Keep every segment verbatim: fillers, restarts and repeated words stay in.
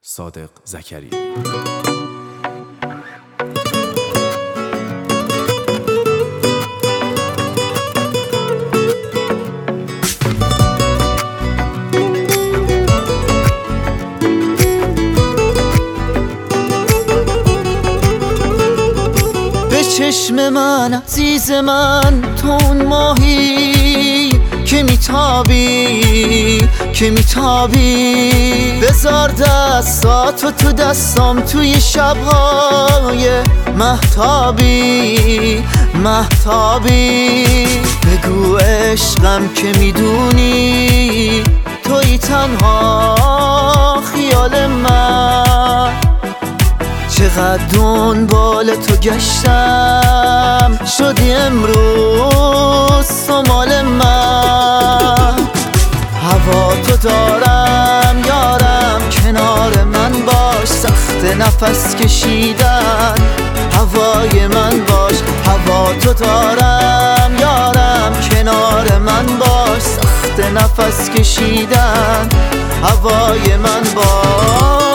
صادق زکریایی. به چشم من عزیز من تو اون ماهی که میتابی که میتابی بذار دستاتو تو دستام توی شبهای مهتابی مهتابی بگو عشقم که میدونی توی تنها خیال من چقدر دنبال تو گشتم شدی امروز سمال من هوا تو دارم یارم کنار من باش سخت نفس کشیدن هوای من باش هوا تو دارم یارم کنار من باش سخت نفس کشیدن هوای من باش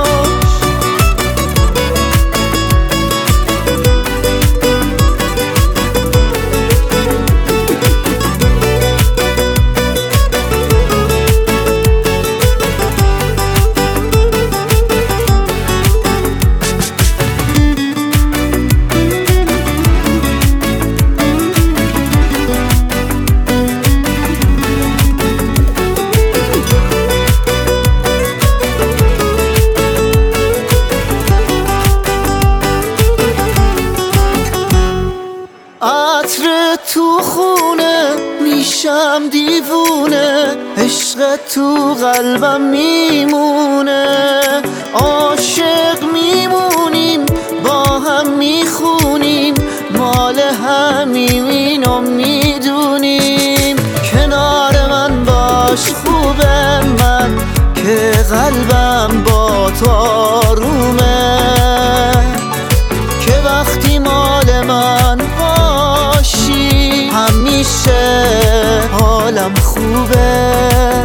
عطر تو خونه میشم دیوونه عشق تو قلبم میمونه عاشق میمونیم با هم میخونیم مال همیم اینو میدونیم کنار من باش خوبه من که قلبم با تو آرومه که وقتی مال من باشی همیشه حالم خوبه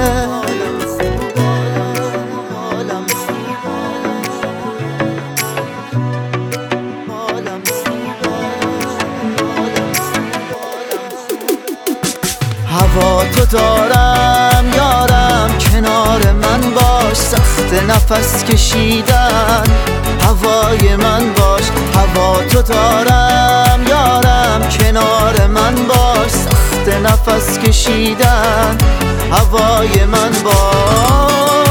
هوا تو دارم یارم کنار من باش سخت نفس کشیدن هوای من باش هوا تو دارم یارم کنار من باش سخت نفس کشیدن هوای من باش